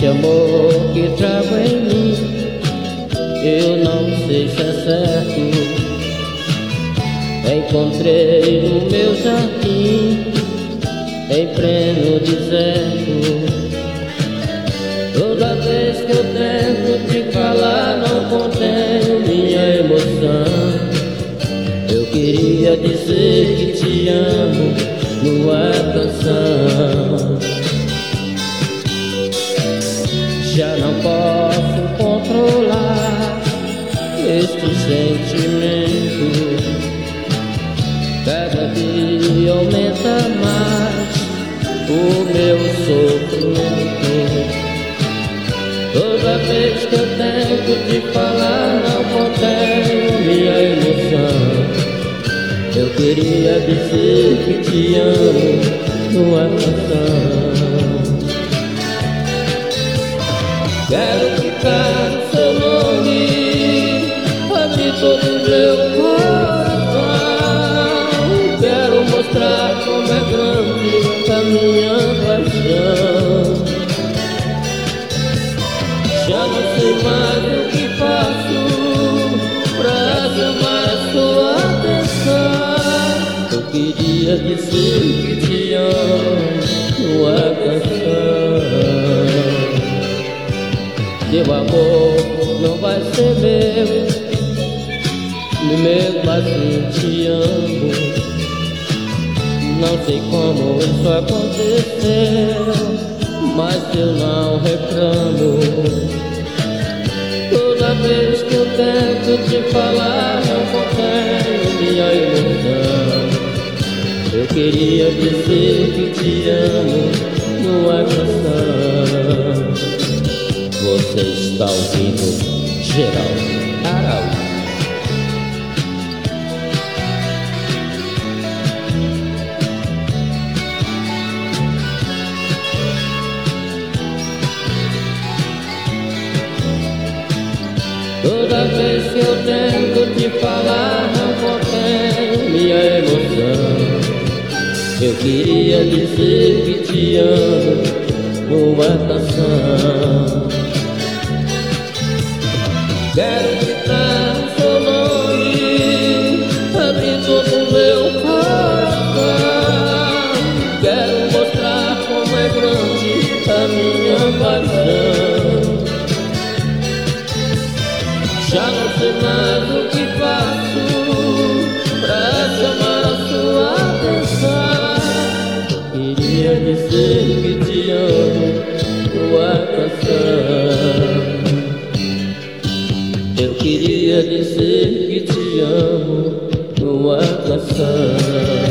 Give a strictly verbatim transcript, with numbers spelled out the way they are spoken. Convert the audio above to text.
Esse amor que trago em mim, eu não sei se é certo. Encontrei no meu jardim, em pleno deserto. Toda vez que eu tento te falar, não contenho minha emoção. Eu queria dizer que te amo numa canção. Já não posso controlar este sentimento. Cada dia aumenta mais o meu sofrimento. Toda vez que eu tento te falar, não contenho minha emoção. Eu queria dizer que te amo numa canção. Quero ficar no seu nome, abrir todo o meu coração. Quero mostrar como é grande a minha paixão. Já não sei mais o que faço pra chamar a sua atenção. Eu queria dizer que te amo numa canção. Teu amor não vai ser meu, e mesmo assim te amo. Não sei como isso aconteceu, mas eu não reclamo. Toda vez que eu tento te falar, não contenho minha emoção. Eu queria dizer que te amo numa canção. Você está ouvindo Geraldo Araújo. Toda vez que eu tento te falar, não contenho minha emoção. Eu queria dizer que te amo numa canção. Quero gritar o seu nome, abrir todo o meu coração. Quero mostrar como é grande a minha paixão. Já não sei mais o que faço pra chamar a sua atenção. Queria dizer que te amo numa canção. Eu queria dizer que te amo numa canção.